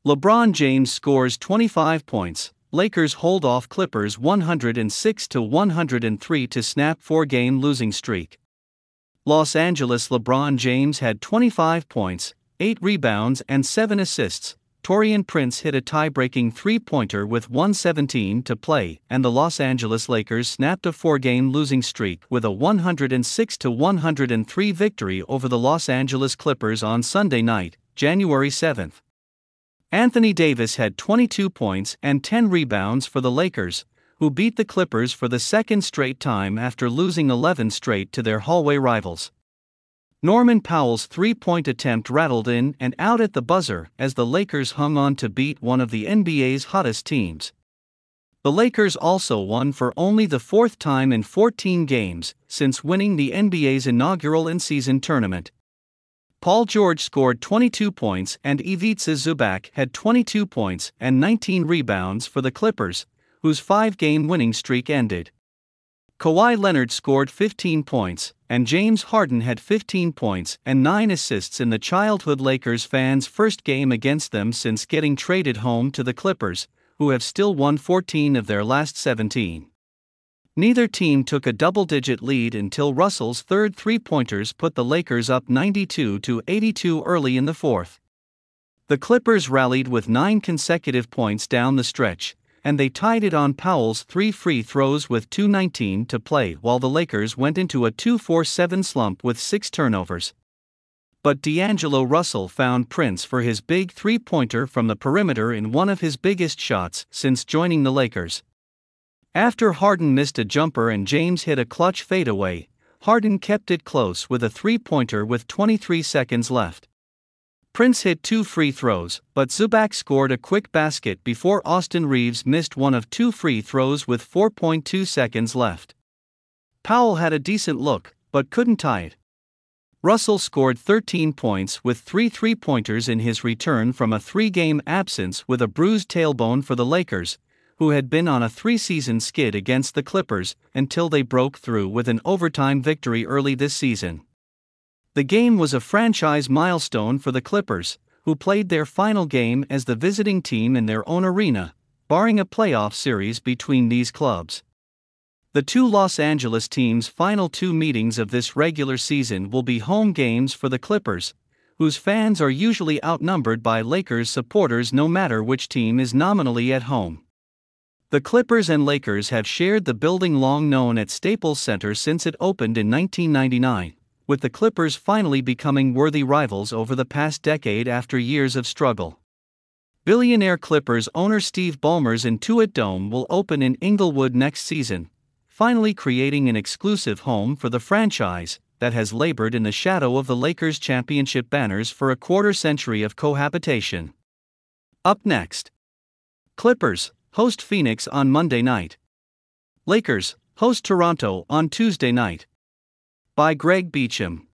LeBron James scores 25 points, Lakers hold off Clippers 106-103 to snap four-game losing streak. Los Angeles. LeBron James had 25 points, 8 rebounds and 7 assists. Taurean Prince hit a tie-breaking three-pointer with 1:17 to play, and the Los Angeles Lakers snapped a four-game losing streak with a 106-103 victory over the Los Angeles Clippers on Sunday night, January 7. Anthony Davis had 22 points and 10 rebounds for the Lakers, who beat the Clippers for the second straight time after losing 11 straight to their hallway rivals. Norman Powell's three-point attempt rattled in and out at the buzzer as the Lakers hung on to beat one of the NBA's hottest teams. The Lakers also won for only the fourth time in 14 games since winning the NBA's inaugural in-season tournament. Paul George scored 22 points and Ivica Zubac had 22 points and 19 rebounds for the Clippers, whose five-game winning streak ended. Kawhi Leonard scored 15 points, and James Harden had 15 points and 9 assists in the childhood Lakers fans' first game against them since getting traded home to the Clippers, who have still won 14 of their last 17. Neither team took a double-digit lead until Russell's third three-pointers put the Lakers up 92-82 early in the fourth. The Clippers rallied with 9 consecutive points down the stretch, and they tied it on Powell's 3 free throws with 2:19 to play while the Lakers went into a 2-4-7 slump with 6 turnovers. But D'Angelo Russell found Prince for his big three-pointer from the perimeter in one of his biggest shots since joining the Lakers. After Harden missed a jumper and James hit a clutch fadeaway, Harden kept it close with a three-pointer with 23 seconds left. Prince hit 2 free throws, but Zubac scored a quick basket before Austin Reeves missed one of 2 free throws with 4.2 seconds left. Powell had a decent look, but couldn't tie it. Russell scored 13 points with 3 three-pointers in his return from a 3-game absence with a bruised tailbone for the Lakers, who had been on a 3-season skid against the Clippers until they broke through with an overtime victory early this season. The game was a franchise milestone for the Clippers, who played their final game as the visiting team in their own arena, barring a playoff series between these clubs. The two Los Angeles teams' final 2 meetings of this regular season will be home games for the Clippers, whose fans are usually outnumbered by Lakers supporters no matter which team is nominally at home. The Clippers and Lakers have shared the building long known as Staples Center since it opened in 1999. With the Clippers finally becoming worthy rivals over the past decade after years of struggle. Billionaire Clippers owner Steve Ballmer's Intuit Dome will open in Inglewood next season, finally creating an exclusive home for the franchise that has labored in the shadow of the Lakers' championship banners for a quarter-century of cohabitation. Up next, Clippers host Phoenix on Monday night. Lakers host Toronto on Tuesday night. By Greg Beacham.